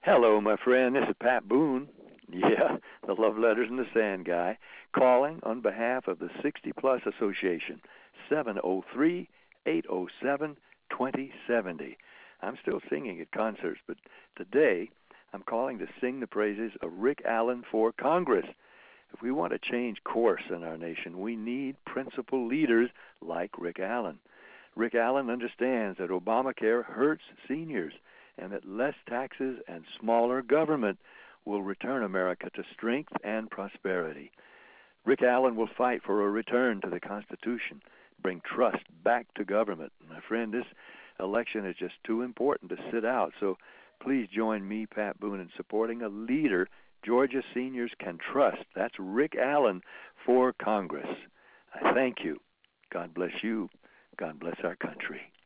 Hello, my friend. This is Pat Boone. Yeah, the Love Letters in the Sand guy, calling on behalf of the 60 Plus Association, 703-807-2070. I'm still singing at concerts, but today I'm calling to sing the praises of Rick Allen for Congress. If we want to change course in our nation, we need principled leaders like Rick Allen. Rick Allen understands that Obamacare hurts seniors and that less taxes and smaller government will return America to strength and prosperity. Rick Allen will fight for a return to the Constitution, bring trust back to government. My friend, this election is just too important to sit out, so please join me, Pat Boone, in supporting a leader Georgia seniors can trust. That's Rick Allen for Congress. I thank you. God bless you. God bless our country.